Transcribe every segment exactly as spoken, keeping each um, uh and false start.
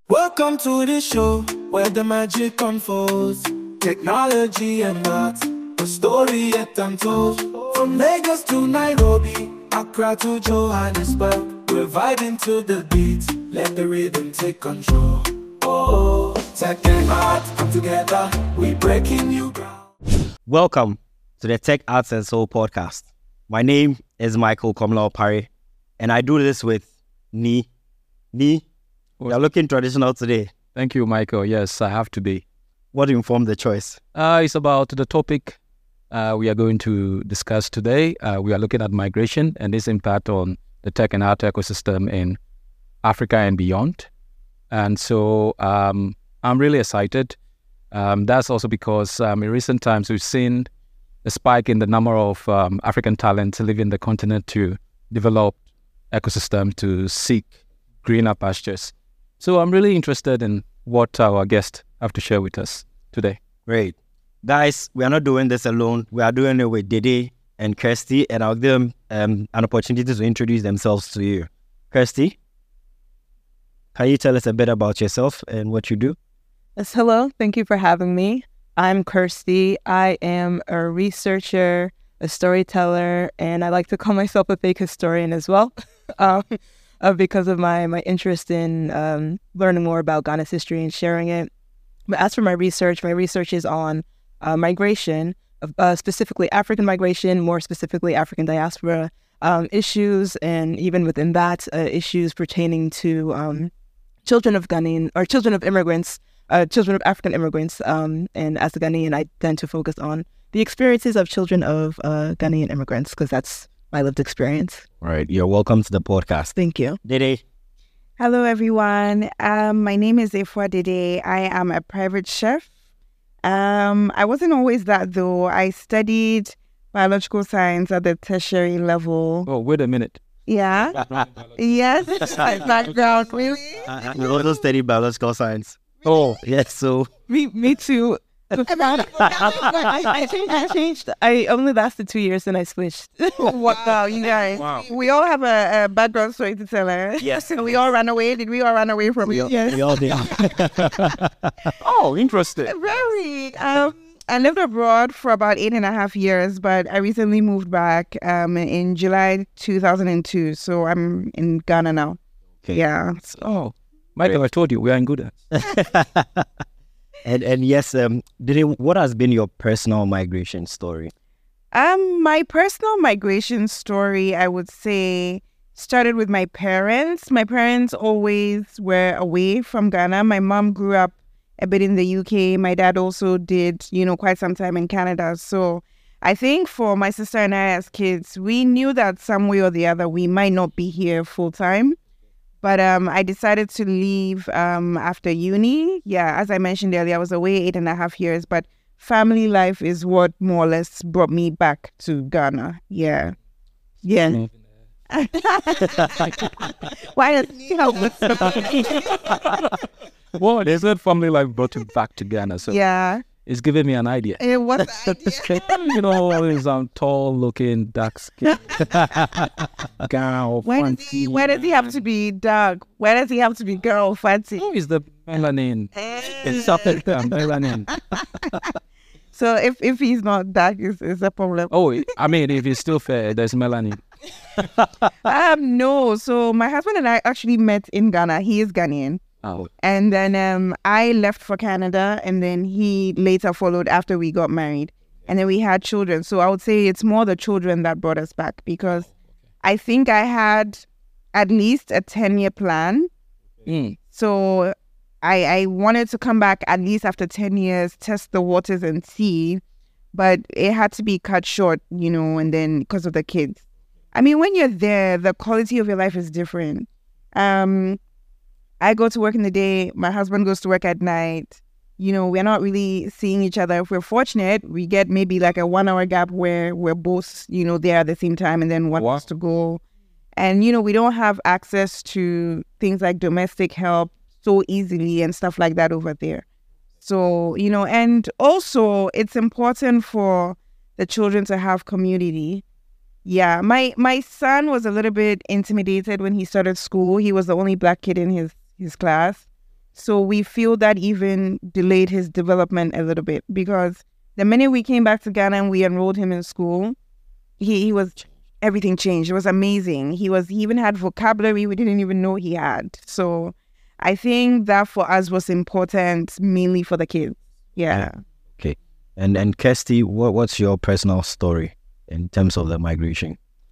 Welcome to the show where the magic unfolds. Technology and art, the story yet untold. From Lagos to Nairobi, Accra to Johannesburg, we're vibing to the beat. Let the rhythm take control. Oh, tech and art come together, we breaking new ground. Welcome to the Tech Arts and Soul podcast. My name is Michael Komla Opare, and I do this with Ni. Ni, you're looking traditional today. Thank you, Michael. Yes, I have to be. What informed the choice? Uh, it's about the topic uh, we are going to discuss today. Uh, we are looking at migration and its impact on the tech and art ecosystem in Africa and beyond. And so um, I'm really excited. Um, that's also because um, in recent times we've seen a spike in the number of um, African talent leaving the continent to develop ecosystem to seek greener pastures. So I'm really interested in what our guests have to share with us today. Great. Guys, we are not doing this alone. We are doing it with Dede and Kirsty, and I'll give them um, an opportunity to introduce themselves to you. Kirsty, can you tell us a bit about yourself and what you do? Yes, hello. Thank you for having me. I'm Kirsty. I am a researcher, a storyteller, and I like to call myself a fake historian as well. um, Uh, because of my, my interest in um, learning more about Ghana's history and sharing it. But as for my research, my research is on uh, migration, uh, specifically African migration, more specifically African diaspora um, issues, and even within that, uh, issues pertaining to um, children of Ghanaian, or children of immigrants, uh, children of African immigrants. Um, and as a Ghanaian, I tend to focus on the experiences of children of uh, Ghanaian immigrants, because that's my lived experience. All right. You're welcome to the podcast. Thank you. Dede. Hello, everyone. Um, my name is Efua Dede. I am a private chef. Um, I wasn't always that, though. I studied biological science at the tertiary level. Oh, wait a minute. Yeah. Yes. My background, really? You also study biological science. Oh, Yes, so Me, me too. I, I, changed, I changed. I only lasted two years and I switched. Wow, you guys. Wow. We all have a, a background story to tell, eh? Yes. We all ran away. Did we all run away from we it? all, Yes. we all did. oh, interesting. Very. Um, I lived abroad for about eight and a half years, but I recently moved back um, in July two thousand two. So I'm in Ghana now. Okay. Yeah. Oh, Michael, I told you, we are in good hands. and and yes, um, Dede, what has been your personal migration story? Um, my personal migration story, I would say, started with my parents. My parents always were away from Ghana. My mom grew up a bit in the U K. My dad also did, you know, quite some time in Canada. So I think for my sister and I as kids, we knew that some way or the other we might not be here full time. But um, I decided to leave um, after uni. Yeah, as I mentioned earlier, I was away eight and a half years, but family life is what more or less brought me back to Ghana. Yeah. Yeah. Why does he help with Well, there's that family life brought you back to Ghana, so Yeah. it's giving me an idea. It was the idea. You know, always um, tall looking, dark skin. Girl, Why does, fancy. he, why does he have to be dark? Why does he have to be girl fancy? Who is the melanin? It's something melanin. So if, if he's not dark, it's, it's a problem. Oh, I mean, if it's still fair, there's melanin. Um, no. So my husband and I actually met in Ghana. He is Ghanaian. Oh, And then um, I left for Canada, and then he later followed after we got married. And then we had children. So I would say it's more the children that brought us back, because I think I had at least a ten-year plan. mm. So I, I wanted to come back at least after ten years, test the waters and see. But it had to be cut short, you know, and then because of the kids. I mean, when you're there, the quality of your life is different. Um, I go to work in the day, my husband goes to work at night. You know, we're not really seeing each other. If we're fortunate, we get maybe like a one hour gap where we're both, you know, there at the same time, and then one Wow. has to go. And, you know, we don't have access to things like domestic help so easily and stuff like that over there. So, you know, and also it's important for the children to have community. Yeah, my my son was a little bit intimidated when he started school. He was the only black kid in his, his class. So we feel that even delayed his development a little bit, because the minute we came back to Ghana and we enrolled him in school, he, he was, everything changed. It was amazing. He was, he even had vocabulary we didn't even know he had. So I think that for us was important, mainly for the kids. Yeah. Okay. And and Kirsty, what, what's your personal story in terms of the migration?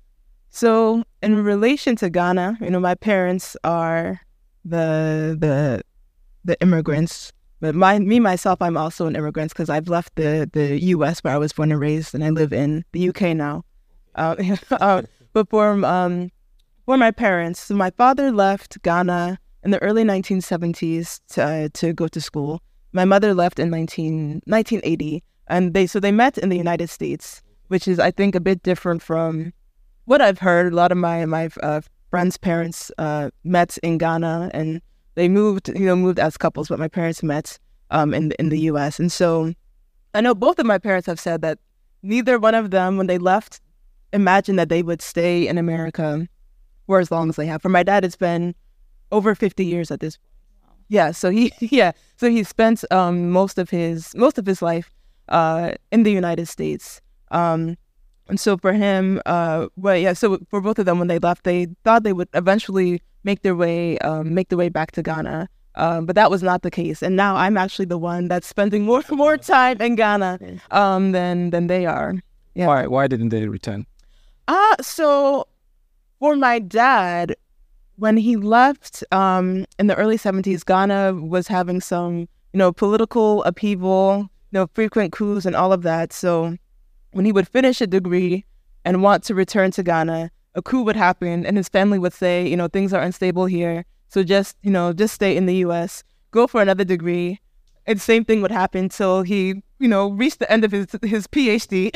So in relation to Ghana, you know, my parents are the the the immigrants. But my me myself, I'm also an immigrant because I've left the, the U S where I was born and raised, and I live in the U K now. Uh, uh, but for um for my parents, so my father left Ghana in the early nineteen seventies to uh, to go to school. My mother left in nineteen eighty, and they so they met in the United States, which is I think a bit different from what I've heard. A lot of my my uh, friends' parents uh, met in Ghana, and they moved, you know, moved as couples. But my parents met um, in in the U S, and so I know both of my parents have said that neither one of them, when they left, imagined that they would stay in America for as long as they have. For my dad, it's been over fifty years at this point. Yeah, so he yeah, so he spent um, most of his most of his life uh, in the United States. Um, And so for him, uh, well, yeah, so for both of them, when they left, they thought they would eventually make their way, um, make their way back to Ghana. Um, but that was not the case. And now I'm actually the one that's spending more more time in Ghana um, than than they are. Yeah. Why why didn't they return? Uh, so for my dad, when he left um, in the early seventies, Ghana was having some, you know, political upheaval, you know, frequent coups and all of that. So when he would finish a degree and want to return to Ghana, a coup would happen and his family would say, you know, things are unstable here. So just, you know, just stay in the U S, go for another degree. And same thing would happen till he, you know, reached the end of his his PhD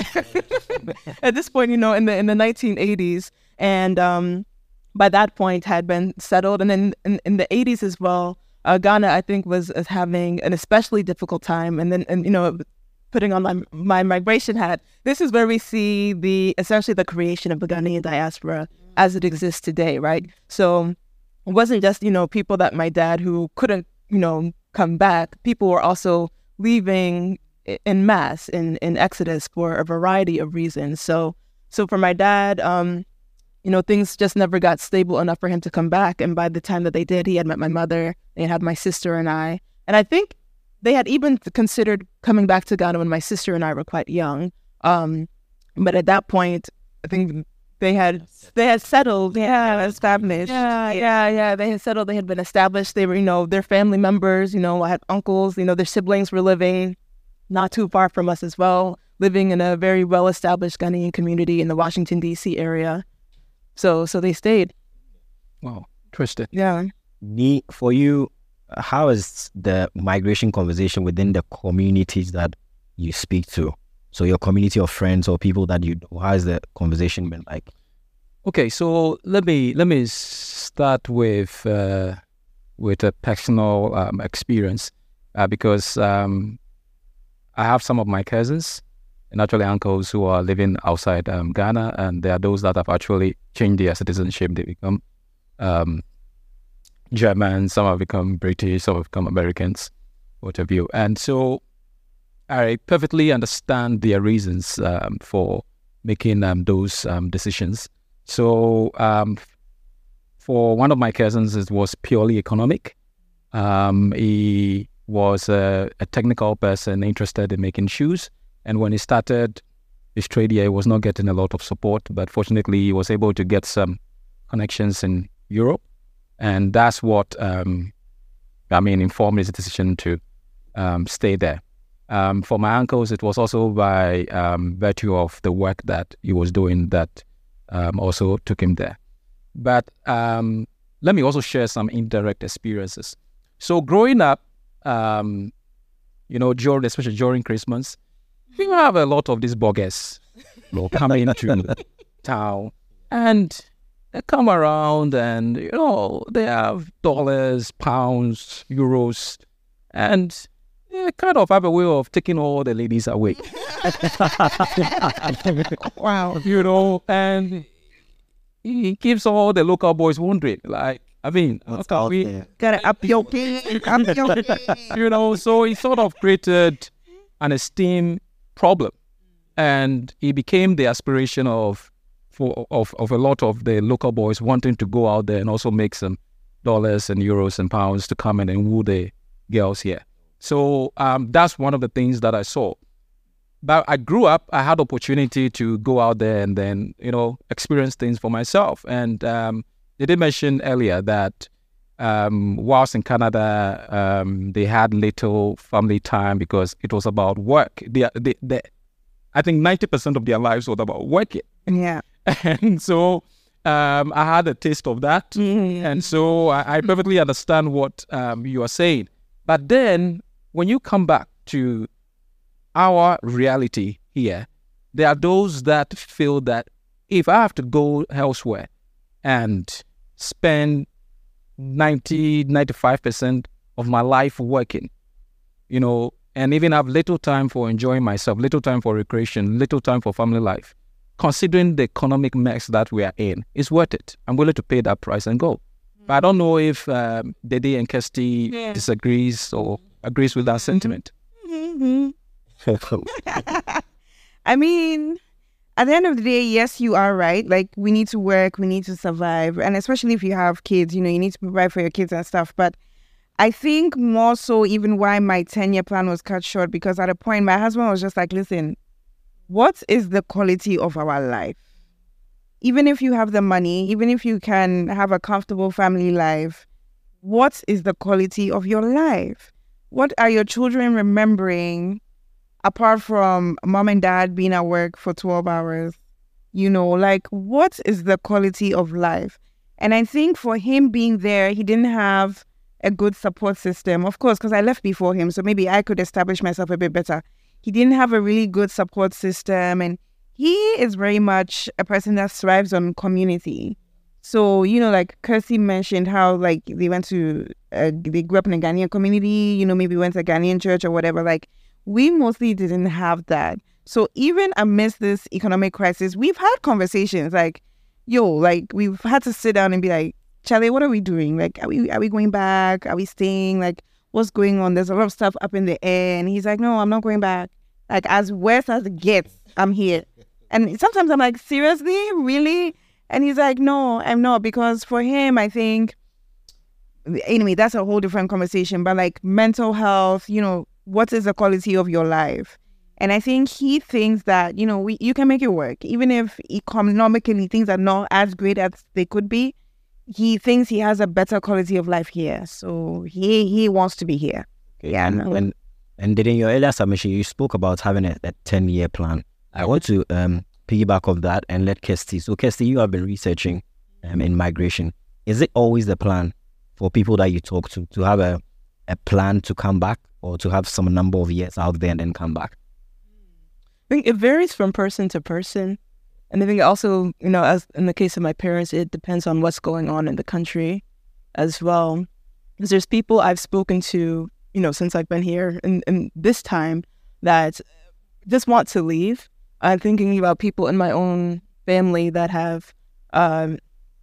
at this point, you know, in the in the nineteen eighties. And um, by that point had been settled. And then in, in the eighties as well, uh, Ghana, I think, was uh, having an especially difficult time. And then, and you know, putting on my, my migration hat, this is where we see the essentially the creation of the Ghanaian diaspora as it exists today, right? So it wasn't just, you know, people that my dad who couldn't, you know, come back. People were also leaving in mass, in, in exodus for a variety of reasons. So so for my dad, um, you know, things just never got stable enough for him to come back. And by the time that they did, he had met my mother, they had my sister and I. And I think they had even considered coming back to Ghana when my sister and I were quite young. Um, but at that point, I think they had they had settled. Yeah, established. Yeah, yeah, yeah. They had settled. They had been established. They were, you know, their family members. You know, I had uncles. You know, their siblings were living not too far from us as well, living in a very well-established Ghanaian community in the Washington, D C area. So, so they stayed. Wow, interesting. Yeah. Me, for you, how is the migration conversation within the communities that you speak to? So your community of friends or people that you know, how has the conversation been like? Okay, so let me let me start with uh, with a personal um, experience uh, because um, I have some of my cousins and actually uncles who are living outside um, Ghana, and there are those that have actually changed their citizenship. They become um, German, some have become British, some have become Americans, what have you. And so I perfectly understand their reasons um, for making um, those um, decisions. So um, for one of my cousins, it was purely economic. Um, he was a, a technical person interested in making shoes. And when he started his trade here, he was not getting a lot of support. But fortunately, he was able to get some connections in Europe. And that's what, um, I mean, informed his decision to um, stay there. Um, for my uncles, it was also by um, virtue of the work that he was doing that um, also took him there. But um, let me also share some indirect experiences. So growing up, um, you know, during, especially during Christmas, we have a lot of these boggers, you know, coming into town, and they come around and, you know, they have dollars, pounds, euros, and they kind of have a way of taking all the ladies away. Wow. You know, and he keeps all the local boys wondering, like, I mean, What's okay, out we, there? Gotta up your game. Up your game. you know, so it sort of created an esteem problem, and it became the aspiration of for of, of a lot of the local boys wanting to go out there and also make some dollars and euros and pounds to come in and woo the girls here. So um, that's one of the things that I saw. But I grew up, I had opportunity to go out there and then, you know, experience things for myself. And um, they did mention earlier that um, whilst in Canada, um, they had little family time because it was about work. They, they, they, I think ninety percent of their lives was about working. Yeah. And so um, I had a taste of that. Mm-hmm. And so I, I perfectly understand what um, you are saying. But then when you come back to our reality here, there are those that feel that if I have to go elsewhere and spend ninety, ninety-five percent of my life working, you know, and even have little time for enjoying myself, little time for recreation, little time for family life, considering the economic mess that we are in, it's worth it. I'm willing to pay that price and go. Mm-hmm. But I don't know if um, Dede and Kirsty yeah. disagrees or agrees with that mm-hmm. sentiment. Mm-hmm. I mean, at the end of the day, yes, you are right. Like, we need to work, we need to survive. And especially if you have kids, you know, you need to provide for your kids and stuff. But I think more so even why my ten-year plan was cut short, because at a point, my husband was just like, listen, what is the quality of our life? Even if you have the money, even if you can have a comfortable family life, what is the quality of your life? What are your children remembering apart from mom and dad being at work for twelve hours? You know, like, what is the quality of life? And I think for him being there, he didn't have a good support system. Of course, because I left before him, so maybe I could establish myself a bit better. He didn't have a really good support system, and he is very much a person that thrives on community. So, you know, like Kirsty mentioned how, like, they went to, uh, they grew up in a Ghanaian community, you know, maybe went to a Ghanaian church or whatever. Like, we mostly didn't have that. So even amidst this economic crisis, we've had conversations like, yo, like, we've had to sit down and be like, Charlie, what are we doing? Like, are we, are we going back? Are we staying? Like, what's going on? There's a lot of stuff up in the air. And he's like, no, I'm not going back. Like, as worse as it gets, I'm here. And sometimes I'm like, seriously? Really? And he's like, no, I'm not. Because for him, I think, anyway, that's a whole different conversation. But like mental health, you know, what is the quality of your life? And I think he thinks that, you know, we you can make it work. Even if economically things are not as great as they could be, he thinks he has a better quality of life here. So he he wants to be here. Okay. Yeah. And, and, and in your earlier submission, you spoke about having a, a ten-year plan. I want to um, piggyback off that and let Kirsty. So Kirsty, you have been researching um, in migration. Is it always the plan for people that you talk to, to have a, a plan to come back, or to have some number of years out there and then come back? I think it varies from person to person. And I think also, you know, as in the case of my parents, it depends on what's going on in the country as well. Because there's people I've spoken to, you know, since I've been here in, in this time that just want to leave. I'm thinking about people in my own family that have um,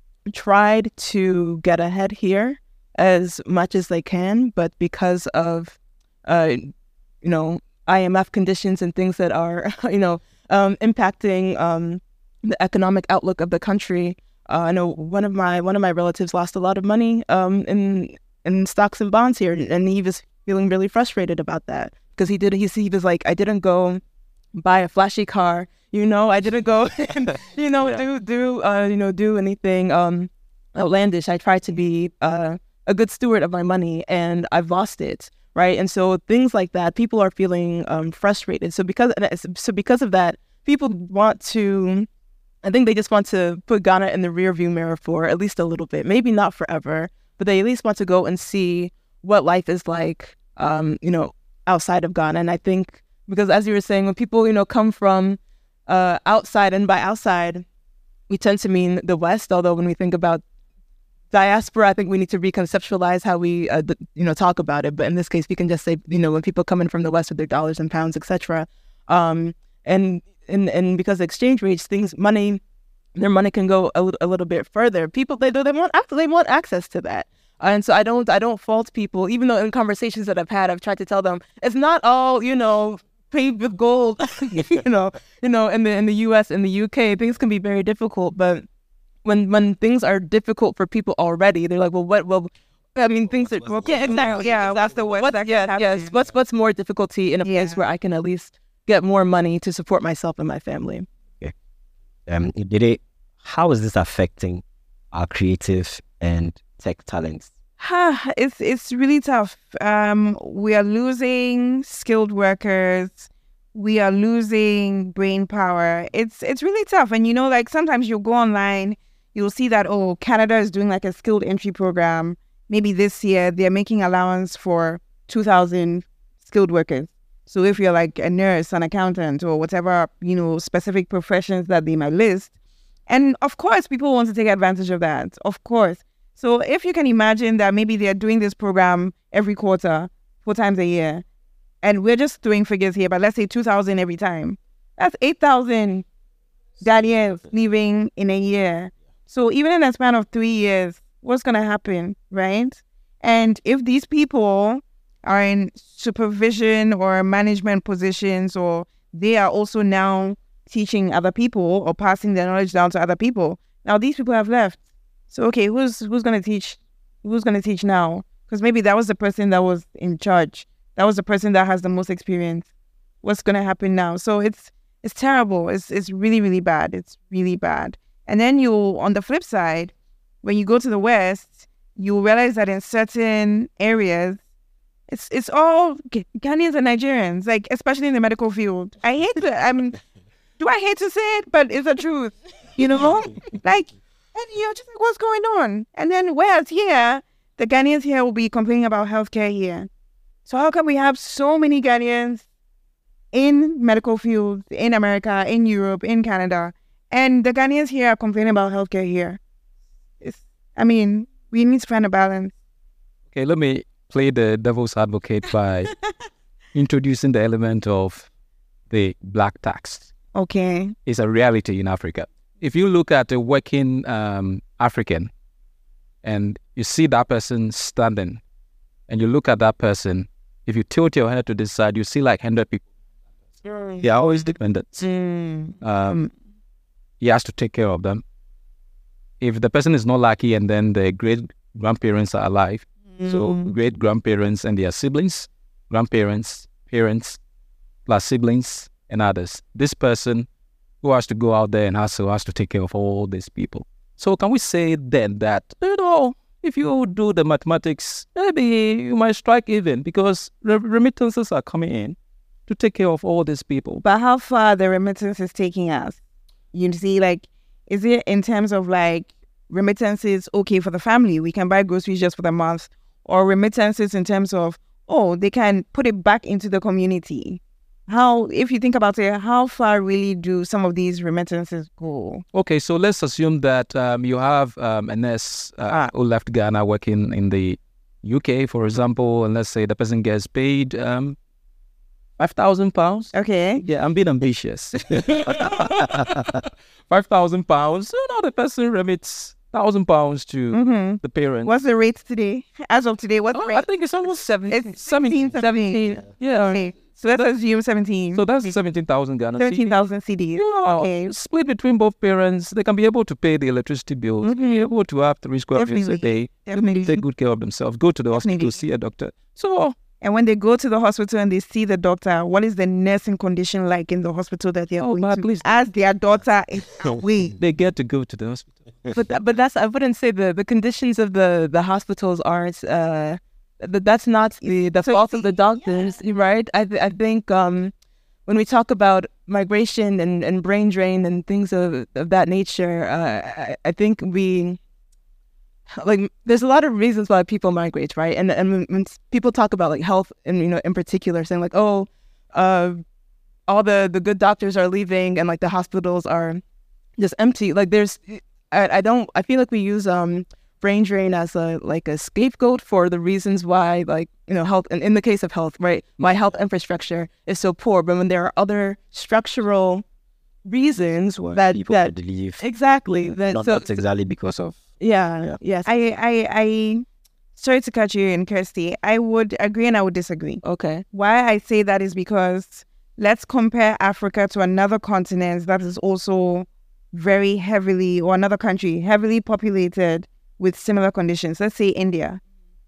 tried to get ahead here as much as they can, but because of Uh, you know, I M F conditions and things that are, you know, um, impacting um, the economic outlook of the country. Uh, I know one of my one of my relatives lost a lot of money um, in in stocks and bonds here, and he was feeling really frustrated about that because he did. He he was like, I didn't go buy a flashy car, you know, I didn't go, and, you know, yeah. do do uh, you know do anything um, outlandish. I tried to be uh, a good steward of my money, and I've lost it. Right. And so things like that, people are feeling um, frustrated. So because so because of that, people want to, I think they just want to put Ghana in the rearview mirror for at least a little bit, maybe not forever, but they at least want to go and see what life is like, um, you know, outside of Ghana. And I think because, as you were saying, when people, you know, come from uh, outside, and by outside, we tend to mean the West, although when we think about diaspora, I think we need to reconceptualize how we, uh, you know, talk about it. But in this case, we can just say, you know, when people come in from the West with their dollars and pounds, et cetera. Um, and, and, and because of exchange rates, things, money their money can go a, little- a little bit further. People they they want ac- they want access to that, and so I don't I don't fault people. Even though in conversations that I've had, I've tried to tell them it's not all you know paved with gold. you know, you know, in the in the U S and the U K, things can be very difficult. But when when things are difficult for people already, they're like, well, what? Well, I mean, things are well, yeah, exactly. Yeah, that's the way. What's, yeah, yes. What's what's more difficulty in a Yeah. place where I can at least get more money to support myself and my family? Um, did it? How is this affecting our creative and tech talents? Ha, it's it's really tough. Um, we are losing skilled workers. We are losing brain power. It's it's really tough. And you know, like sometimes you'll go online, you'll see that oh, Canada is doing like a skilled entry program. Maybe this year they're making allowance for two thousand skilled workers. So if you're like a nurse, an accountant, or whatever you know specific professions that they might list, and of course people want to take advantage of that. Of course. So if you can imagine that maybe they're doing this program every quarter, four times a year, and we're just throwing figures here, but let's say two thousand every time. That's eight thousand Ghanaians leaving in a year. So even in a span of three years, what's going to happen, right? And if these people are in supervision or management positions, or they are also now teaching other people or passing their knowledge down to other people, now these people have left. So okay, who's who's gonna teach? Who's gonna teach now? Because maybe that was the person that was in charge. That was the person that has the most experience. What's gonna happen now? So it's it's terrible. It's it's really really bad. It's really bad. And then you, on the flip side, when you go to the West, you realize that in certain areas, it's it's all G- Ghanaians and Nigerians, like especially in the medical field. I hate to. I mean, do I hate to say it? But it's the truth. You know, like. And you're just like, what's going on? And then whereas here, the Ghanaians here will be complaining about healthcare here. So how come we have so many Ghanaians in medical fields, in America, in Europe, in Canada, and the Ghanaians here are complaining about healthcare here? It's, I mean, we need to find a balance. Okay, let me play the devil's advocate by introducing the element of the black tax. Okay. It's a reality in Africa. If you look at a working um, African and you see that person standing and you look at that person, if you tilt your head to this side, you see like one hundred people. They are always dependent. Mm. Um, he has to take care of them. If the person is not lucky and then the great-grandparents are alive, Mm. so great-grandparents and their siblings, grandparents, parents, plus siblings and others, this person who has to go out there and hustle has to take care of all these people. So can we say then that, you know, if you do the mathematics, maybe you might strike even because re- remittances are coming in to take care of all these people. But how far the remittance is taking us? You see, like, is it in terms of like remittances okay for the family? We can buy groceries just for the month, or remittances in terms of, oh, they can put it back into the community. How, if you think about it, how far really do some of these remittances go? Okay, so let's assume that um, you have um, a nurse uh, Ah. who left Ghana working in the U K, for example, and let's say the person gets paid um, five thousand pounds. Okay. Yeah, I'm being ambitious. five thousand pounds. You know, the person remits one thousand pounds to Mm-hmm. the parent. What's the rate today? As of today, what's the Oh, rate? I think it's almost seventeen. It's sixteen, seventeen. Yeah. Okay. So let's assume seventeen. So that's seventeen thousand Ghana. thirteen thousand C Ds. Yeah, Okay. split between both parents. They can be able to pay the electricity bills. Mhm. Be able to have three square meals a Definitely. day. Definitely. Take good care of themselves. Go to the hospital, Definitely. see a doctor. So And when they go to the hospital and they see the doctor, what is the nursing condition like in the hospital that they're Oh, going but to? at least- As their daughter is away. they get to go to the hospital. But that, but that's I wouldn't say the, the conditions of the, the hospitals aren't uh th- that's not the, the So fault of the see, doctors, right? I th- I think um when we talk about migration and, and brain drain and things of, of that nature, uh, I, I think we like there's a lot of reasons why people migrate, right? And and when, when people talk about like health and you know in particular, saying like oh, uh, all the the good doctors are leaving and like the hospitals are just empty. Like there's I, I don't I feel like we use um brain drain as a like a scapegoat for the reasons why like you know health and in the case of health, right, why health infrastructure is so poor. But when there are other structural reasons Why that people that could leave. exactly that Not, so, not exactly because of. yeah, Yeah. yes. I, I, I, sorry to cut you in, Kirsty. I would agree and I would disagree. Okay. Why I say that is because let's compare Africa to another continent that is also very heavily, or another country heavily populated with similar conditions. Let's say India.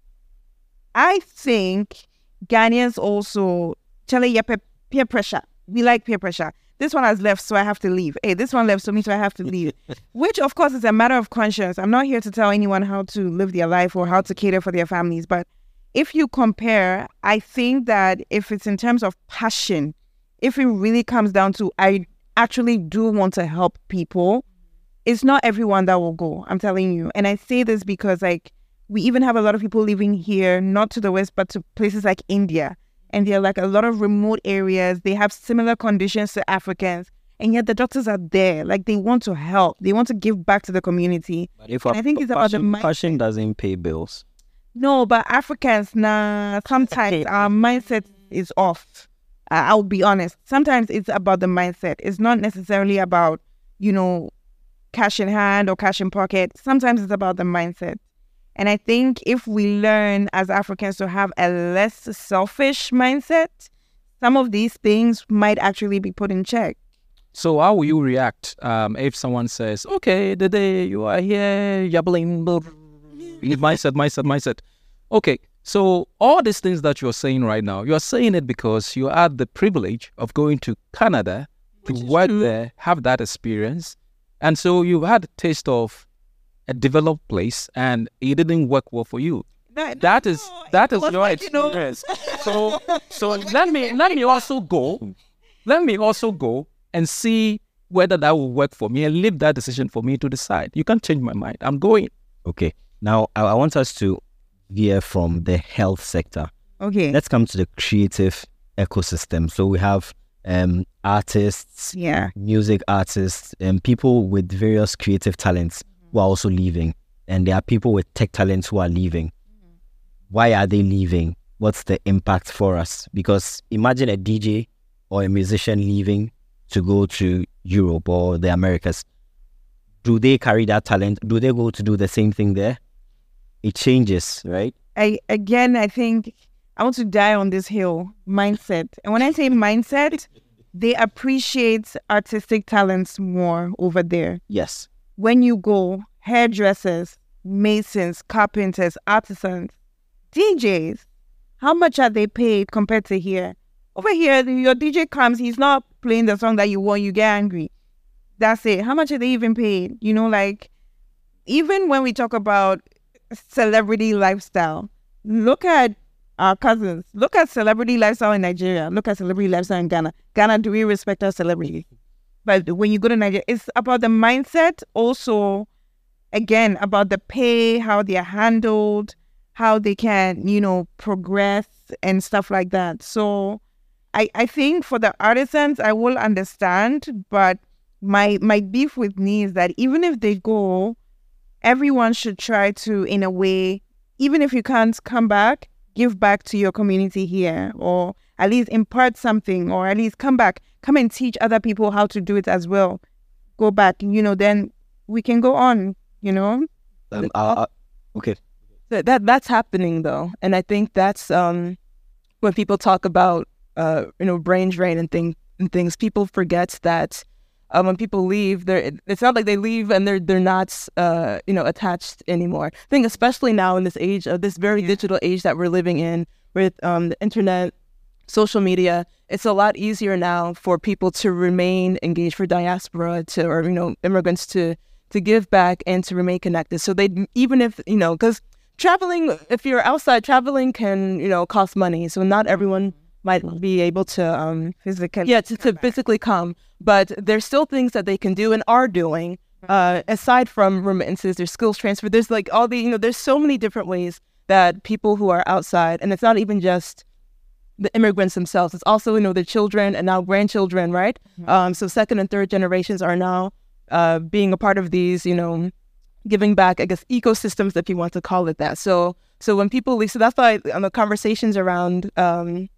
I think Ghanaians also, Chale, yeah, pe- peer pressure. We like peer pressure. This one has left, so I have to leave. Hey, this one left, so me, so I have to leave. Which, of course, is a matter of conscience. I'm not here to tell anyone how to live their life or how to cater for their families. But if you compare, I think that if it's in terms of passion, if it really comes down to, I actually do want to help people, it's not everyone that will go. I'm telling you. And I say this because, like, we even have a lot of people living here, not to the West, but to places like India. And they're like a lot of remote areas. They have similar conditions to Africans. And yet the doctors are there. Like, they want to help. They want to give back to the community. But if And our I think it's about the passion, mindset. passion doesn't pay bills. No, but Africans, nah, sometimes our mindset is off. I- I'll be honest. Sometimes it's about the mindset. It's not necessarily about, you know, cash in hand or cash in pocket. Sometimes it's about the mindset. And I think if we learn as Africans to have a less selfish mindset, some of these things might actually be put in check. So how will you react um, if someone says, okay, the day you are here, yabbling, blah, blah, mindset, mindset, mindset. Okay, so all these things that you're saying right now, you're saying it because you had the privilege of going to Canada to work there, have that experience. And so you've had a taste of a developed place and it didn't work well for you. That is that is your experience. So so let me let me also go. Let me also go and see whether that will work for me and leave that decision for me to decide. You can't change my mind. I'm going. Okay. Now, I, I want us to veer from the health sector. Okay. Let's come to the creative ecosystem. So we have um, artists, Yeah. music artists, and people with various creative talents who are also leaving. And there are people with tech talents who are leaving. Why are they leaving? What's the impact for us? Because imagine a D J or a musician leaving to go to Europe or the Americas. Do they carry that talent? Do they go to do the same thing there? It changes, right? I again, I think I want to die on this hill. Mindset. And when I say mindset, they appreciate artistic talents more over there. Yes. When you go, hairdressers, masons, carpenters, artisans, D Js, how much are they paid compared to here? Over here, your D J comes, he's not playing the song that you want, you get angry. That's it. How much are they even paid? You know, like, even when we talk about celebrity lifestyle, look at our cousins. Look at celebrity lifestyle in Nigeria. Look at celebrity lifestyle in Ghana. Ghana, do we respect our celebrities? But when you go to Nigeria, it's about the mindset. Also, again, about the pay, how they are handled, how they can, you know, progress and stuff like that. So I, I think for the artisans, I will understand, but my my beef with me is that even if they go, everyone should try to, in a way, even if you can't come back, give back to your community here, or at least impart something, or at least come back, come and teach other people how to do it as well. Go back, you know, then we can go on, you know? Um, uh, uh, okay. That, that that's happening though, and I think that's um when people talk about uh you know brain drain and thing and things, people forget that um, when people leave, they're it's not like they leave and they're they're not uh you know attached anymore. I think especially now in this age of this very digital age that we're living in with um the internet, social media, it's a lot easier now for people to remain engaged, for diaspora to or you know immigrants to to give back and to remain connected. So they even if you know because traveling, if you're outside, traveling can, you know, cost money. So not everyone might be able to um Physically. yeah, to, to physically come. But there's still things that they can do and are doing. Uh, aside from remittances, there's skills transfer. There's like all the, you know, there's so many different ways that people who are outside, and it's not even just the immigrants themselves. It's also, you know, their children and now grandchildren, right? Mm-hmm. Um, so second and third generations are now uh, being a part of these, you know, giving back, I guess, ecosystems, if you want to call it that. So so when people leave, so that's why on the conversations around um,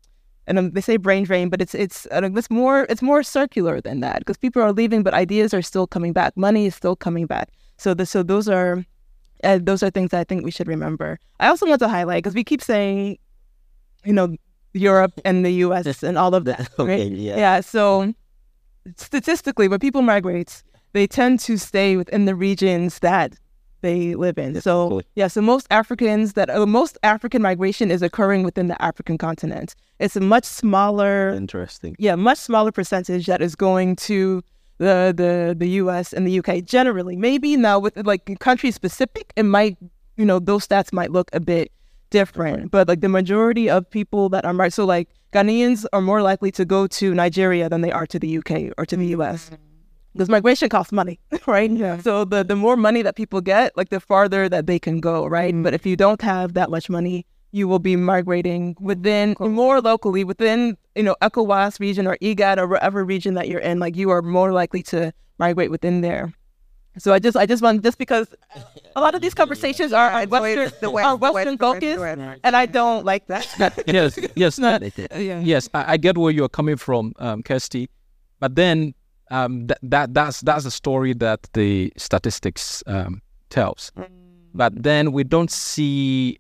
and um, they say brain drain, but it's it's uh, it's more it's more circular than that, because people are leaving, but ideas are still coming back. Money is still coming back. So the, so those are uh, those are things that I think we should remember. I also want to highlight, because we keep saying, you know, Europe and the U S and all of that. Okay, right? yeah. Yeah. So statistically, when people migrate, they tend to stay within the regions that they live in. So Cool. yeah, so most Africans that uh, most African migration is occurring within the African continent. It's a much smaller, Interesting. yeah, much smaller percentage that is going to the the the U S and the U K generally. Maybe now with like country specific, it might, you know, those stats might look a bit different. But like the majority of people that are mar- so like Ghanaians are more likely to go to Nigeria than they are to the U K or to the U S. Because migration costs money, right? Yeah. So the, the more money that people get, like the farther that they can go, right? But if you don't have that much money, you will be migrating within, more locally, within, you know, ECOWAS region or IGAD or whatever region that you're in, like you are more likely to migrate within there. So I just, I just want, just because a lot of these conversations are, are Western, the West, are the West, Western the West, the focused, West. and I don't like that. yes, yes, yeah. yes. I, I get where you're coming from, um, Kirsty, but then um, that that that's that's a story that the statistics um, tells. But then we don't see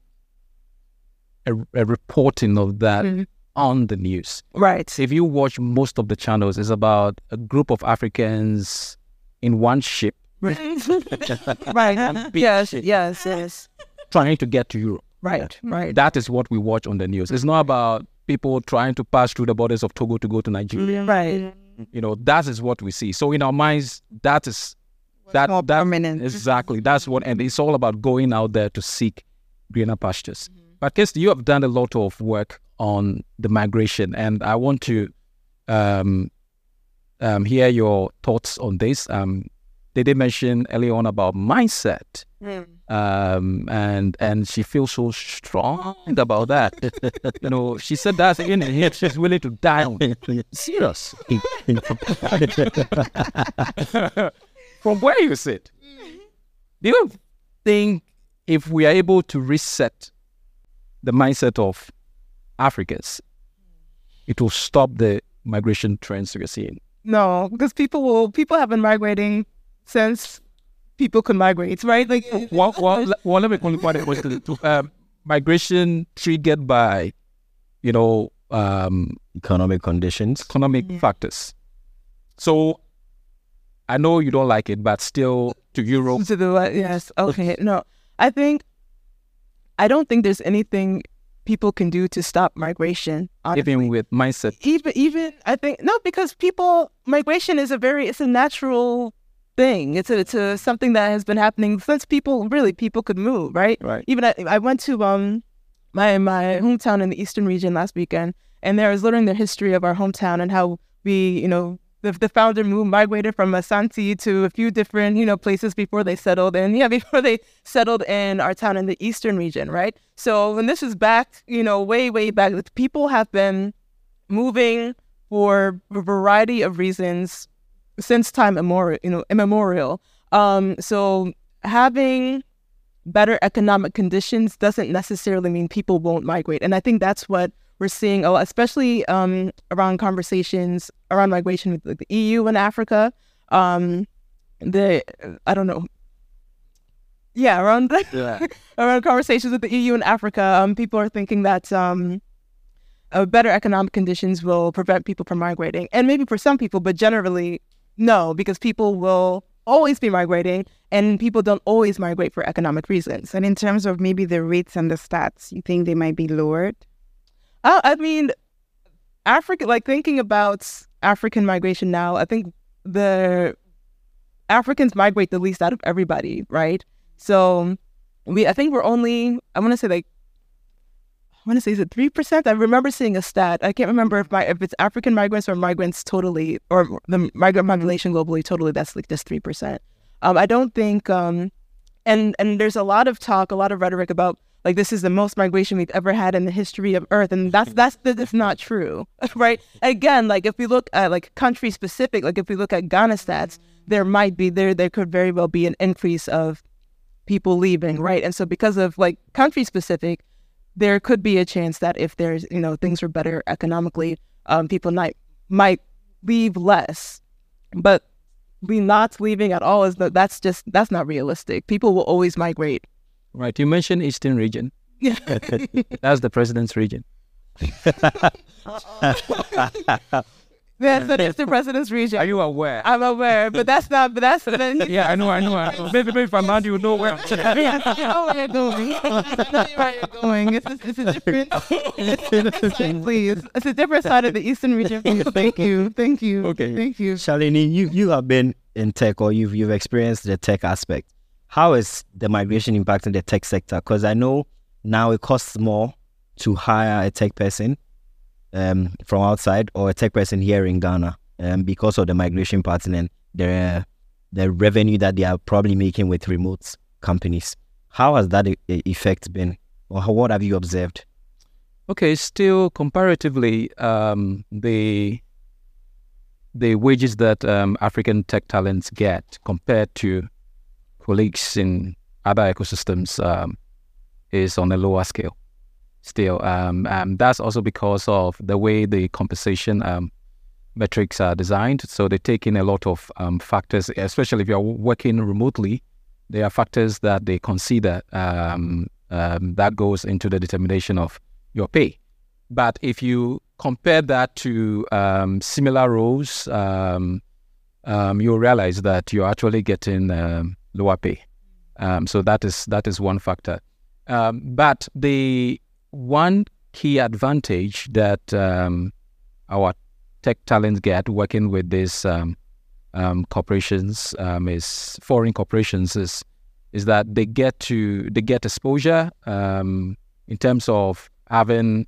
a, a reporting of that Mhm. on the news. Right. If you watch most of the channels, it's about a group of Africans in one ship Right. Yes, yes, yes. trying to get to Europe. Right, right. That is what we watch on the news. It's not about people trying to pass through the borders of Togo to go to Nigeria. Right. You know, that is what we see. So in our minds, that is that more that permanent. exactly. That's what, and it's all about going out there to seek greener pastures. But Kirsty, you have done a lot of work on the migration, and I want to um, um, hear your thoughts on this. Um, they did mention earlier on about mindset, um, and and she feels so strong about that. You know, she said that in here. She's willing to die on it. Serious. From where you sit, do you think if we are able to reset the mindset of Africans, it will stop the migration trends we're seeing? No, because people will people have been migrating since people could migrate, right? Like Well, well, le- well let me qualify it with uh, migration triggered by, you know, um, Economic conditions. economic factors. So I know you don't like it, but still to Europe. to the yes, okay. No, I think I don't think there's anything people can do to stop migration. honestly. Even with mindset. even even I think no, because people migration is a very it's a natural thing. It's a it's a something that has been happening since people really people could move, right? Right. Even I, I went to um my my hometown in the eastern region last weekend, and there I was learning the history of our hometown and how we you know the the founder moved migrated from Asante to a few different you know places before they settled in yeah before they settled in our town in the eastern region, right? So when this is back you know way way back, people have been moving for a variety of reasons since time immemorial, you know, immemorial. Um, so having better economic conditions doesn't necessarily mean people won't migrate. And I think that's what we're seeing, a lot, especially um, around conversations around migration with the E U and Africa. Um, the, I don't know. Yeah, around the, Yeah. around conversations with the E U and Africa, um, people are thinking that um, uh, better economic conditions will prevent people from migrating. And maybe for some people, but generally, no, because people will always be migrating and people don't always migrate for economic reasons. And in terms of maybe the rates and the stats, you think they might be lowered? Uh, I mean, Africa, like thinking about African migration now, I think the Africans migrate the least out of everybody, right? So we, I think we're only, I want to say like, I want to say, is it three percent? I remember seeing a stat. I can't remember if my if it's African migrants or migrants totally, or the migrant population globally totally, that's like just three percent. Um, I don't think, um, and and there's a lot of talk, a lot of rhetoric about like this is the most migration we've ever had in the history of Earth, and that's that's that's not true, right? Again, like if we look at like country specific, like if we look at Ghana stats, there might be there there could very well be an increase of people leaving, right? And so because of like country specific, there could be a chance that if there's, you know, things are better economically, um, people might might leave less. But we not leaving at all is that that's just that's not realistic. People will always migrate. Right. You mentioned Eastern region. Yeah. That's the president's region. That's the, that's the president's region. Are you aware? I'm aware, but that's not. But that's Yeah, I know, I know. I know. Maybe, maybe if I'm mad, you know where. I know where you're going. I know where you're going. It's a, it's a different. It's, please, it's a different side of the Eastern region. Thank you, thank you. Okay. Thank you. Shalini, you, you have been in tech, or you've you've experienced the tech aspect. How is the migration impacting the tech sector? Because I know now it costs more to hire a tech person um, from outside or a tech person here in Ghana um, because of the migration pattern and the, the revenue that they are probably making with remote companies. How has that e- effect been? Or how, what have you observed? Okay, still comparatively, um, the the wages that um, African tech talents get compared to colleagues in other ecosystems um, is on a lower scale. Still, um, um, that's also because of the way the compensation um, metrics are designed. So they take in a lot of um, factors, especially if you're working remotely. There are factors that they consider um, um, that goes into the determination of your pay. But if you compare that to um, similar roles, um, um, you'll realize that you're actually getting um, lower pay. Um, so that is that is one factor. Um, but the one key advantage that um, our tech talents get working with these um, um, corporations um, is foreign corporations is is that they get to they get exposure um, in terms of having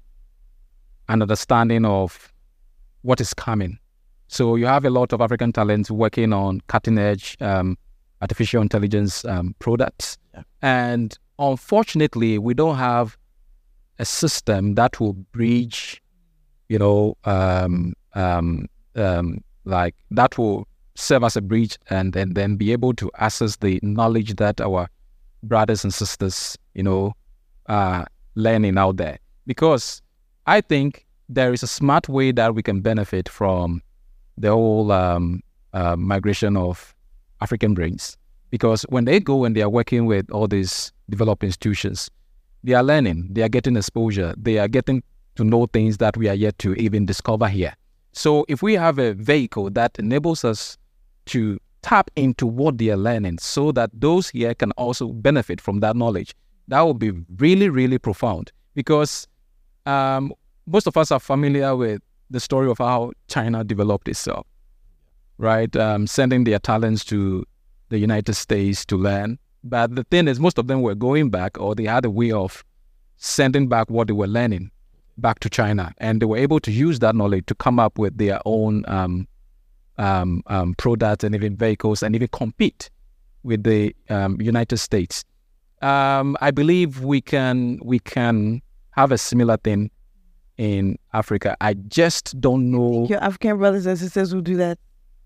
an understanding of what is coming. So you have a lot of African talents working on cutting edge um, artificial intelligence um, products, yeah. And unfortunately, we don't have a system that will bridge, you know, um, um, um, like that will serve as a bridge and, and then be able to access the knowledge that our brothers and sisters, you know, are learning out there. Because I think there is a smart way that we can benefit from the whole um, uh, migration of African brains. Because when they go and they are working with all these developed institutions, they are learning, they are getting exposure, they are getting to know things that we are yet to even discover here. So if we have a vehicle that enables us to tap into what they are learning so that those here can also benefit from that knowledge, that will be really, really profound. Because um, most of us are familiar with the story of how China developed itself, right? Um, sending their talents to the United States to learn. But the thing is, most of them were going back, or they had a way of sending back what they were learning back to China. And they were able to use that knowledge to come up with their own um, um, um, products and even vehicles and even compete with the um, United States. Um, I believe we can we can have a similar thing in Africa. I just don't know. Your African brothers and sisters will do that.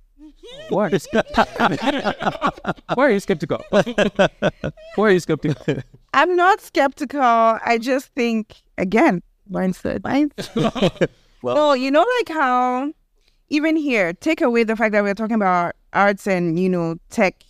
Why? Why are you skeptical? Why are you skeptical? I'm not skeptical. I just think, again, mindset. Mindset. Well- no, you know, like how even here, take away the fact that we're talking about arts and, you know, tech.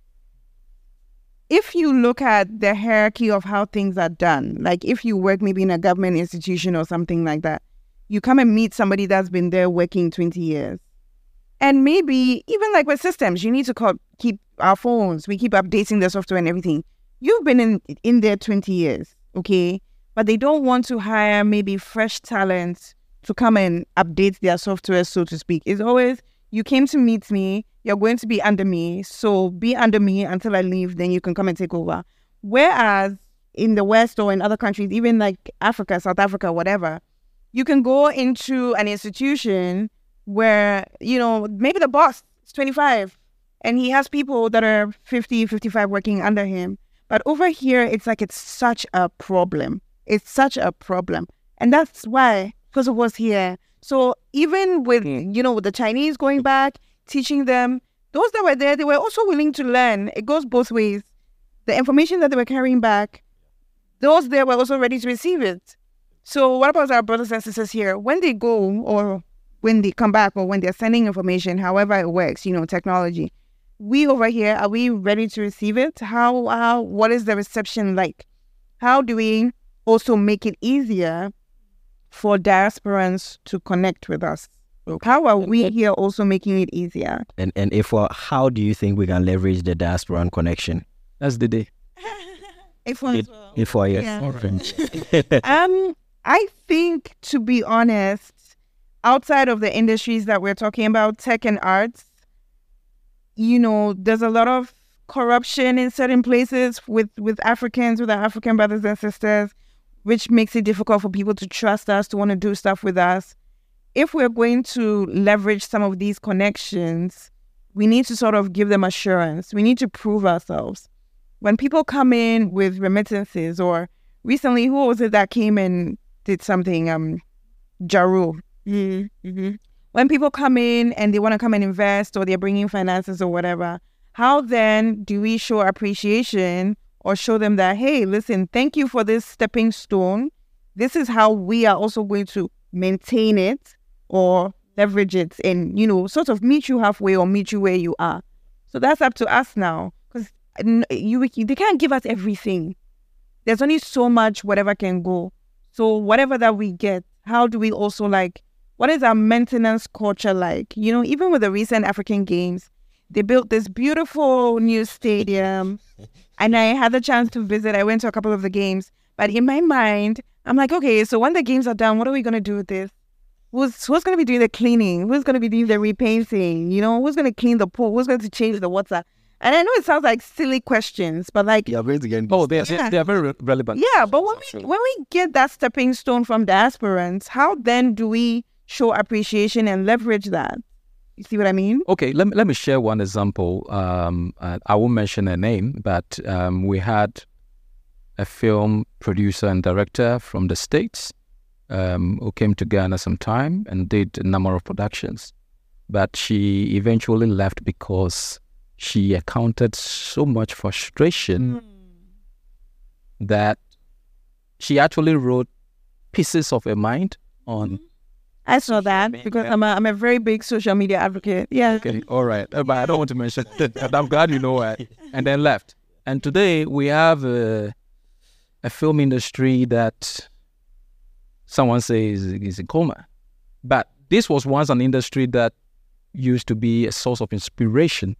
If you look at the hierarchy of how things are done, like if you work maybe in a government institution or something like that, you come and meet somebody that's been there working twenty years. And maybe even like with systems, you need to call, keep our phones, we keep updating the software and everything. You've been in, in there twenty years, okay? But they don't want to hire maybe fresh talent to come and update their software, so to speak. It's always, you came to meet me, you're going to be under me, so be under me until I leave, then you can come and take over. Whereas in the West or in other countries, even like Africa, South Africa, whatever, you can go into an institution where, you know, maybe the boss is twenty-five and he has people that are fifty, fifty-five working under him. But over here, it's like it's such a problem. It's such a problem. And that's why, because it was here. So even with, you know, with the Chinese going back, teaching them, those that were there, they were also willing to learn. It goes both ways. The information that they were carrying back, those there were also ready to receive it. So what about our brothers and sisters here? When they go or when they come back or when they're sending information, however it works, you know, technology, we over here, are we ready to receive it? How, how, what is the reception like? How do we also make it easier for diasporans to connect with us? How are we here also making it easier? And and if uh, how do you think we can leverage the diaspora connection? That's the day. If one as well. If uh, yes. Yeah. um, I think, to be honest, outside of the industries that we're talking about, tech and arts, you know, there's a lot of corruption in certain places with, with Africans, with our African brothers and sisters, which makes it difficult for people to trust us, to want to do stuff with us. If we're going to leverage some of these connections, we need to sort of give them assurance. We need to prove ourselves. When people come in with remittances, or recently, who was it that came and did something? Um, Jaru. Mm-hmm. When people come in and they want to come and invest, or they're bringing finances or whatever, how then do we show appreciation or show them that, hey, listen, thank you for this stepping stone. This is how we are also going to maintain it or leverage it and, you know, sort of meet you halfway or meet you where you are. So that's up to us now, because you, you they can't give us everything. There's only so much whatever can go. So whatever that we get, how do we also like, what is our maintenance culture like? You know, even with the recent African Games, they built this beautiful new stadium, and I had the chance to visit. I went to a couple of the games, but in my mind, I'm like, okay, so when the games are done, what are we going to do with this? Who's, who's going to be doing the cleaning? Who's going to be doing the repainting? You know, who's going to clean the pool? Who's going to change the water? And I know it sounds like silly questions, but like... Yeah, going to get... Oh, they are, Yeah. they are very re- relevant. Yeah, but when we, when we get that stepping stone from diasporans, how then do we show appreciation and leverage that? You see what I mean? Okay, let me, let me share one example. Um, uh, I won't mention a name, but um, we had a film producer and director from the States um, who came to Ghana sometime and did a number of productions. But she eventually left because she encountered so much frustration mm. that she actually wrote pieces of her mind on... I saw that because I'm a, I'm a very big social media advocate. Yeah. Okay, all right. Uh, but I don't want to mention it. I'm glad you know it. And then left. And today we have a, a film industry that someone says is in coma. But this was once an industry that used to be a source of inspiration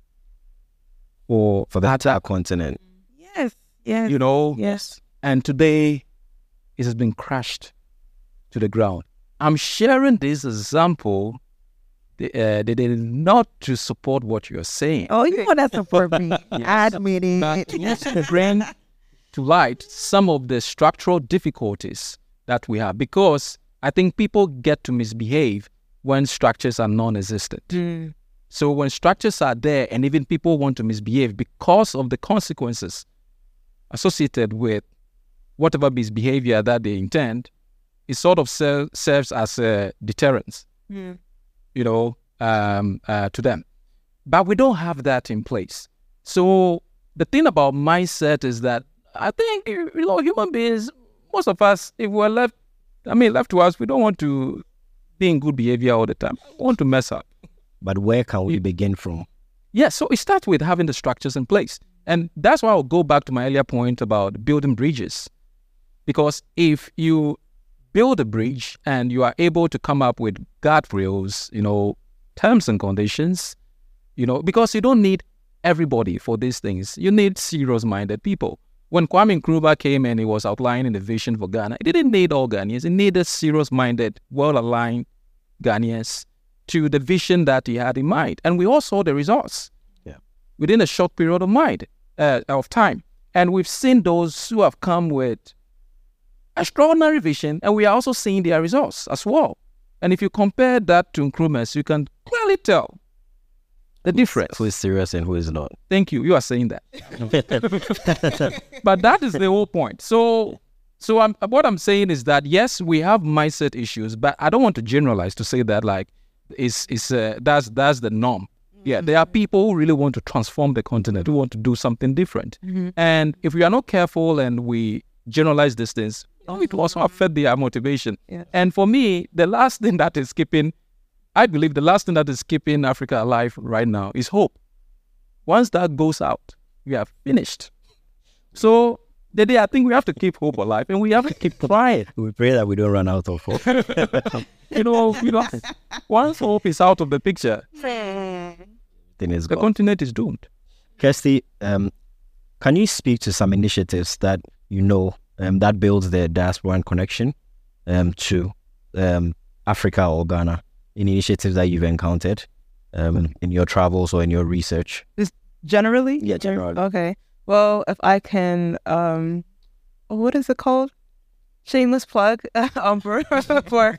for, for the entire continent. Yes. Yes. You know? Yes. And today it has been crushed to the ground. I'm sharing this example, uh, they did not to support what you're saying. Oh, you want to support me. Yes. Admit it. But you also bring to light some of the structural difficulties that we have, because I think people get to misbehave when structures are non-existent. Mm. So when structures are there and even people want to misbehave because of the consequences associated with whatever misbehavior that they intend, it sort of ser- serves as a deterrence, mm. you know, um, uh, to them. But we don't have that in place. So the thing about mindset is that I think, you know, human beings, most of us, if we're left, I mean, left to us, we don't want to be in good behavior all the time. We want to mess up. But where can we begin from? Yeah, so it starts with having the structures in place. And that's why I'll go back to my earlier point about building bridges. Because if you build a bridge and you are able to come up with guardrails, you know, terms and conditions, you know, because you don't need everybody for these things. You need serious-minded people. When Kwame Nkrumah came and he was outlining the vision for Ghana, he didn't need all Ghanaians. He needed serious-minded, well-aligned Ghanaians to the vision that he had in mind. And we all saw the results yeah. within a short period of mind, uh, of time. And we've seen those who have come with extraordinary vision, and we are also seeing their results as well. And if you compare that to Nkrumah's, you can clearly tell the difference. Who is serious and who is not. Thank you. You are saying that. But that is the whole point. So, so I'm, what I'm saying is that, yes, we have mindset issues, but I don't want to generalize to say that like it's, it's, uh, that's, that's the norm. Mm-hmm. Yeah, there are people who really want to transform the continent, who want to do something different. Mm-hmm. And if we are not careful and we generalize these things, you know, it also affect their motivation. Yeah. And for me, the last thing that is keeping, I believe the last thing that is keeping Africa alive right now is hope. Once that goes out, we are finished. So, Dede, I think we have to keep hope alive and we have to keep trying. We pray that we don't run out of hope. you know, you know, once hope is out of the picture, Then it's the gone. continent is doomed. Kirsty, um, can you speak to some initiatives that you know um, that builds the diasporan connection um, to um, Africa or Ghana? Any initiatives that you've encountered um, in your travels or in your research? Generally? Yeah, generally. Okay. Well, if I can, um, what is it called? Shameless plug um, for, for,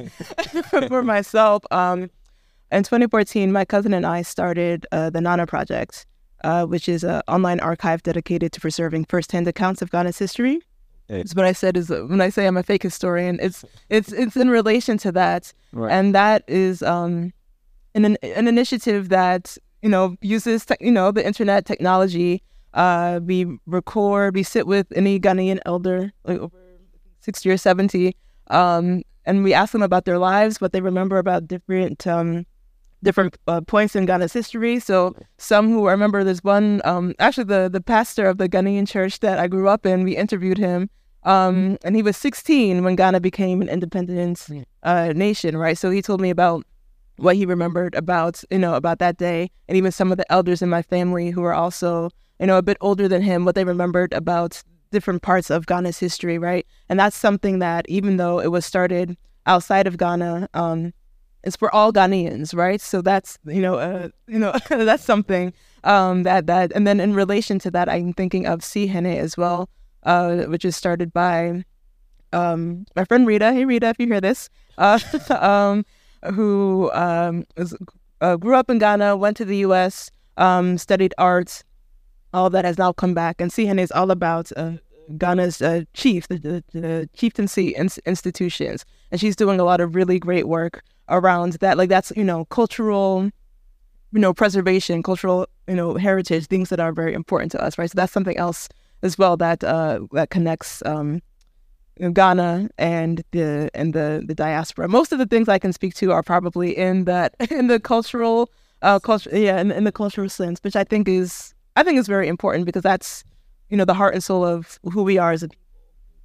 for myself. Um, in twenty fourteen, my cousin and I started uh, the Nana Project, uh, which is an online archive dedicated to preserving firsthand accounts of Ghana's history. Hey. It's what I said is when I say I'm a fake historian, it's it's it's in relation to that, Right. and that is um, an an initiative that you know uses te- you know the internet technology. Uh, we record, we sit with any Ghanaian elder, like over sixty or seventy, um, and we ask them about their lives, what they remember about different um, different uh, points in Ghana's history. So some who I remember, there's one, um, actually the, the pastor of the Ghanaian church that I grew up in, we interviewed him, um, and he was sixteen when Ghana became an independent uh, nation, right? So he told me about what he remembered about, you know, about that day, and even some of the elders in my family who are also, you know, a bit older than him, what they remembered about different parts of Ghana's history, right? And that's something that, even though it was started outside of Ghana, um, it's for all Ghanaians, right? So that's, you know, uh, you know, that's something um, that, that, and then in relation to that, I'm thinking of Sihene as well, uh, which is started by um, my friend Rita. Hey, Rita, if you hear this, uh, um, who um, was, uh, grew up in Ghana, went to the U S, um, studied arts, all that has now come back. And Sihene is all about uh, Ghana's uh, chief, the, the, the chieftaincy ins- institutions. And she's doing a lot of really great work around that. Like that's, you know, cultural, you know, preservation, cultural, you know, heritage, things that are very important to us, right? So that's something else as well that uh, that connects um, Ghana and the and the, the diaspora. Most of the things I can speak to are probably in that in the cultural uh, culture, yeah, in, in the cultural sense, which I think is I think is very important because that's, you know, the heart and soul of who we are as a people.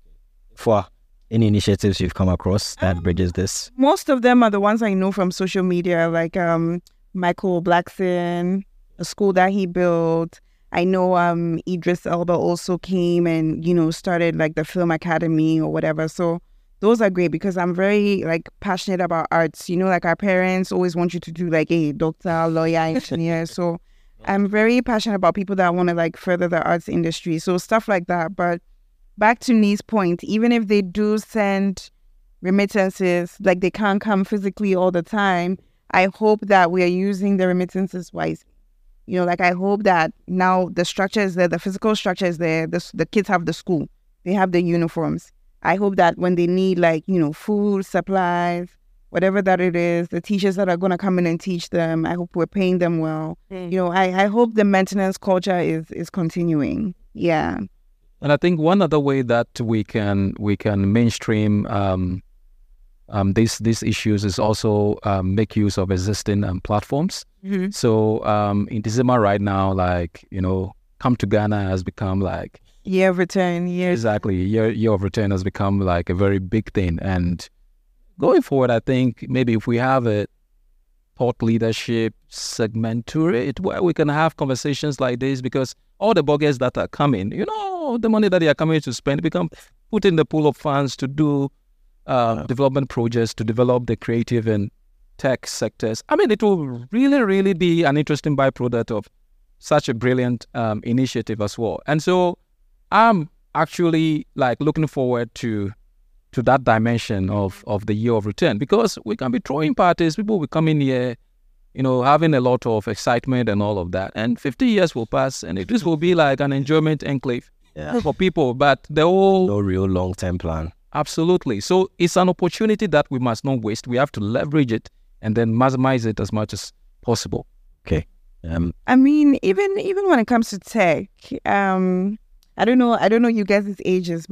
For any initiatives you've come across that bridges this? Most of them are the ones I know from social media, like um, Michael Blackson, a school that he built. I know um, Idris Elba also came and, you know, started like the Film Academy or whatever. So those are great because I'm very like passionate about arts. You know, like our parents always want you to do like a doctor, lawyer, engineer. So I'm very passionate about people that want to like further the arts industry. So stuff like that. But back to Nee's point, even if they do send remittances, like they can't come physically all the time, I hope that we are using the remittances wisely. You know, like I hope that now the structure is there, the physical structure is there, the, the kids have the school, they have the uniforms. I hope that when they need like, you know, food, supplies, whatever that it is, the teachers that are going to come in and teach them, I hope we're paying them well. Mm. You know, I, I hope the maintenance culture is is continuing. Yeah. And I think one other way that we can we can mainstream um, um, these these issues is also um, make use of existing um, platforms. Mm-hmm. So um, in December right now, like, you know, Come to Ghana has become like year of return. Year exactly year year of return has become like a very big thing. And going forward, I think maybe if we have a thought leadership segment to it, where we can have conversations like this, because all the buggers that are coming, you know, the money that they are coming to spend become put in the pool of funds to do uh, development projects, to develop the creative and tech sectors. I mean, it will really, really be an interesting byproduct of such a brilliant um, initiative as well. And so I'm actually like looking forward to to that dimension of, of the year of return, because we can be throwing parties, people will come in here, you know, having a lot of excitement and all of that. And fifty years will pass and this will be like an enjoyment enclave Yeah. for people, but the whole... No real long-term plan. Absolutely. So it's an opportunity that we must not waste. We have to leverage it and then maximize it as much as possible. Okay. Um, I mean, even even when it comes to tech, um, I don't know, I don't know you guys' ages, but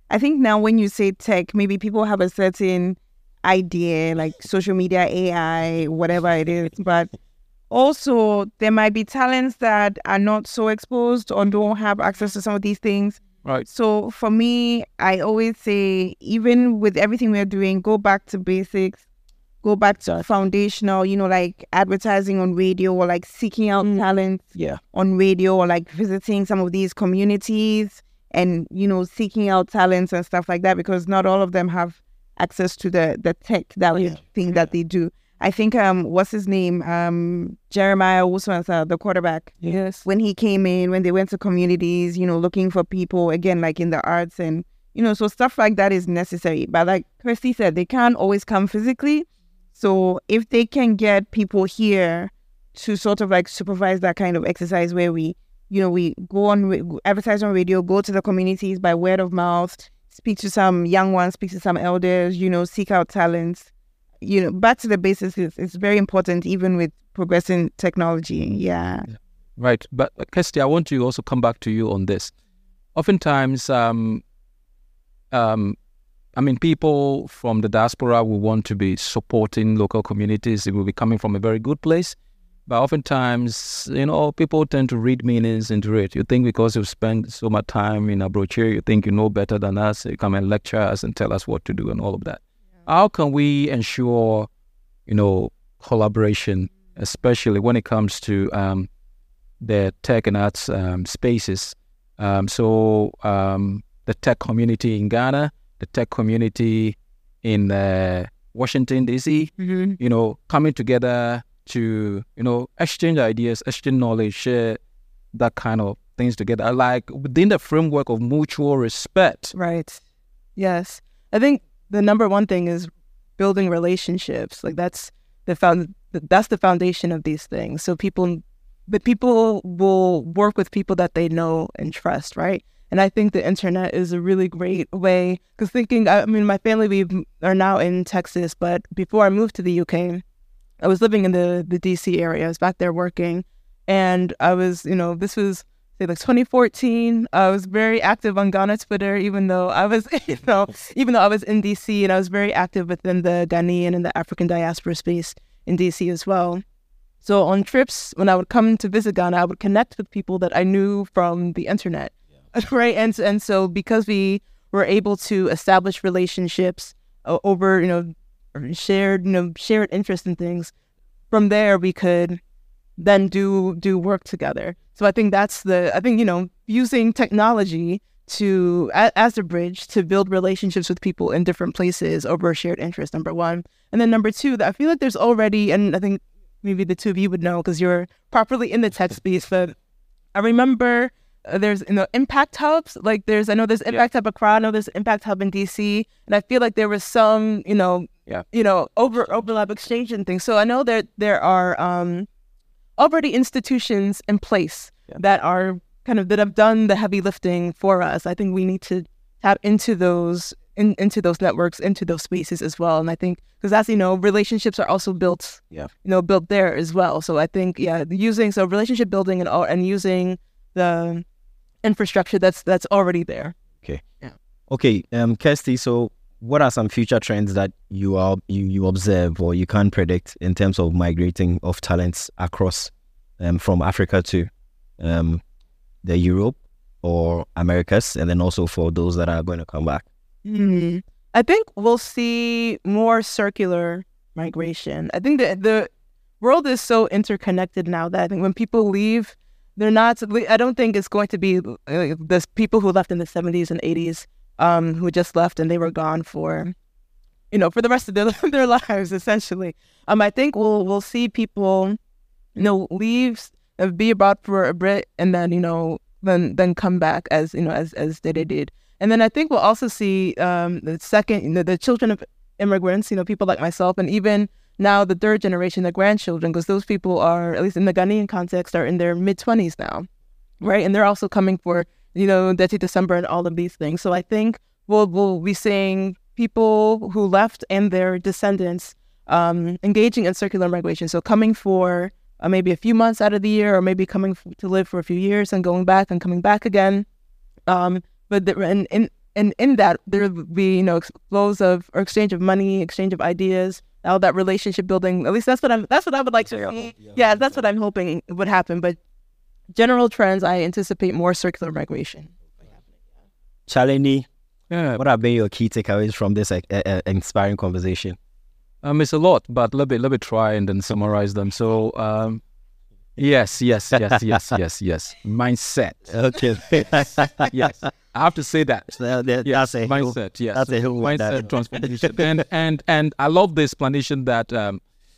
I think now when you say tech, maybe people have a certain idea, like social media, A I, whatever it is. But also, there might be talents that are not so exposed or don't have access to some of these things. Right. So for me, I always say, even with everything we're doing, go back to basics, go back to foundational, you know, like advertising on radio or like seeking out Mm. talents Yeah. on radio or like visiting some of these communities and, you know, seeking out talents and stuff like that, because not all of them have access to the, the tech that we Yeah. think that they do. I think, um, what's his name? Um, Jeremiah Owusu-Ansah, the quarterback. Yes. When he came in, when they went to communities, you know, looking for people, again, like in the arts and, you know, so stuff like that is necessary. But like Kirsty said, they can't always come physically. So if they can get people here to sort of like supervise that kind of exercise where we, you know, we go on, we advertise on radio, go to the communities by word of mouth, speak to some young ones, speak to some elders, you know, seek out talents. You know, back to the basics is it's very important, even with progressing technology. Yeah. Right. But uh, Kirsty, I want to also come back to you on this. Oftentimes, um, um, I mean, people from the diaspora will want to be supporting local communities. It will be coming from a very good place. But oftentimes, you know, people tend to read meanings into it. You think because you've spent so much time in Abrochire, you think you know better than us. You come and lecture us and tell us what to do and all of that. Yeah. How can we ensure, you know, collaboration, especially when it comes to um, the tech and arts um, spaces? Um, so um, the tech community in Ghana, the tech community in uh, Washington, D C, Mm-hmm. you know, coming together to, you know, exchange ideas, exchange knowledge, share that kind of things together, like within the framework of mutual respect. Right. Yes. I think the number one thing is building relationships. Like that's the found that's the foundation of these things. So people, but people will work with people that they know and trust, right? And I think the internet is a really great way, because thinking, I mean, my family, we are now in Texas, but before I moved to the U K, I was living in the, the D C area. I was back there working, and I was, you know, this was say like twenty fourteen. I was very active on Ghana Twitter, even though I was, you know, even though I was in D C, and I was very active within the Ghanaian and the African diaspora space in D C as well. So on trips, when I would come to visit Ghana, I would connect with people that I knew from the internet, yeah. Right? And and so because we were able to establish relationships uh, over, you know, shared, you know, shared interest in things, from there we could then do do work together. So I think that's the, I think, you know, using technology to, a, as a bridge to build relationships with people in different places over a shared interest, number one. And then number two, that I feel like there's already, and I think maybe the two of you would know because you're properly in the tech space, but I remember uh, there's, you know, impact hubs. Like there's, I know there's Impact Hub Accra, I know there's Impact Hub in D C, and I feel like there was some, you know, yeah, you know, over overlap exchange and things. So I know that there are um, already institutions in place yeah. that are kind of, that have done the heavy lifting for us. I think we need to tap into those, in, into those networks, into those spaces as well. And I think, because as you know, relationships are also built, yeah, you know, built there as well. So I think, yeah, using, so relationship building and all, and using the infrastructure that's that's already there. Okay. Yeah. Okay, um, Kirsty, so what are some future trends that you are you, you observe or you can predict in terms of migrating of talents across um, from Africa to um, the Europe or Americas, and then also for those that are going to come back? Mm-hmm. I think we'll see more circular migration. I think that the world is so interconnected now that I think when people leave, they're not, I don't think it's going to be uh, the people who left in the seventies and eighties um, who just left and they were gone for, you know, for the rest of their, their lives, essentially. Um, I think we'll we'll see people, you know, leave, uh, be abroad for a bit, and then, you know, then then come back as, you know, as, as they did. And then I think we'll also see um, the second, you know, the children of immigrants, you know, people like myself, and even now the third generation, the grandchildren, because those people are, at least in the Ghanaian context, are in their mid-twenties now, right? And they're also coming for, you know, Deti December and all of these things. So I think we'll, we'll be seeing people who left and their descendants um, engaging in circular migration. So coming for uh, maybe a few months out of the year, or maybe coming f- to live for a few years and going back and coming back again. Um, but the, and, and and in that there will be, you know, flows of or exchange of money, exchange of ideas, all that relationship building. At least that's what I'm. That's what I would like to see. Yeah, yeah, that's what I'm hoping would happen. But general trends, I anticipate more circular migration. Shalini, Yeah, what have been your key takeaways from this uh, uh, inspiring conversation? um, it's a lot, but let me let me try and then summarize them. So, um, yes, yes, yes, yes, yes, yes. Mindset. Okay. Yes, I have to say that. So that, Yes, that's a mindset. Yes, that's a whole mindset transformation. and and and I love the explanation that um,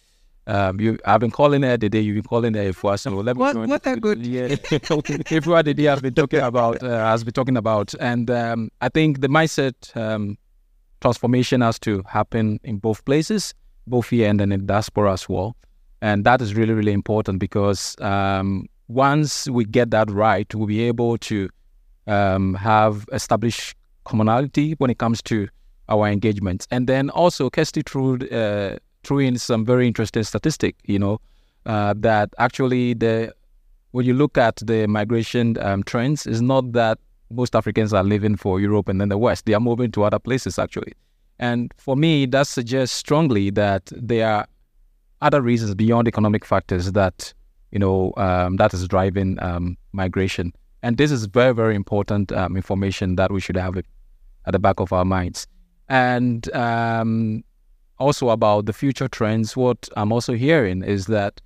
um, you. I've been calling her the day you've been calling her for. So let me. What- join- what a good- Yeah. If you are the day I've been talking about, uh, has been talking about, and um, I think the mindset um, transformation has to happen in both places, both here and then in diaspora as well. And that is really, really important because um, once we get that right, we'll be able to um, have established commonality when it comes to our engagements. And then also, Kirsty threw, uh, threw in some very interesting statistic, you know, uh, that actually the when you look at the migration um, trends, it's not that most Africans are living for Europe and then the West. They are moving to other places, actually. And for me, that suggests strongly that there are other reasons beyond economic factors that, you know, um, that is driving um, migration. And this is very, very important um, information that we should have it at the back of our minds. And um, also about the future trends, what I'm also hearing is that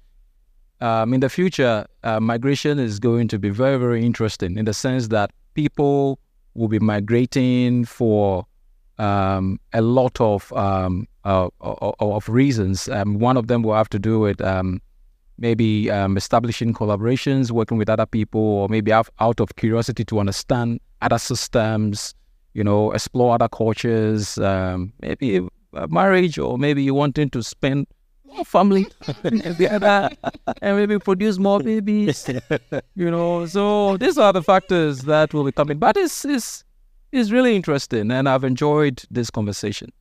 um, in the future, uh, migration is going to be very, very interesting in the sense that people will be migrating for um, a lot of um, uh, of, of reasons. Um, one of them will have to do with um, maybe um, establishing collaborations, working with other people, or maybe out, out of curiosity to understand other systems, you know, explore other cultures, um, maybe a marriage, or maybe you wanting to spend more family together and maybe produce more babies, you know. So these are the factors that will be coming. But it's, it's, it's really interesting, and I've enjoyed this conversation.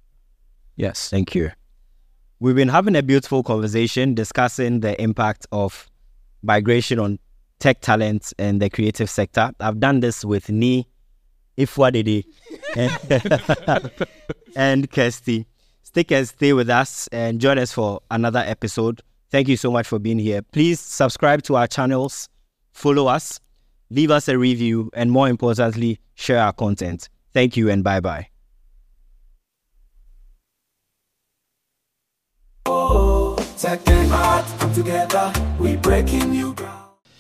Yes. Thank you. We've been having a beautiful conversation discussing the impact of migration on tech talent and the creative sector. I've done this with Ni, Ifwadede, and, and Kirsty. Stick and stay with us and join us for another episode. Thank you so much for being here. Please subscribe to our channels, follow us, leave us a review, and more importantly, share our content. Thank you and bye-bye. Tech and art come together, we breaking new ground.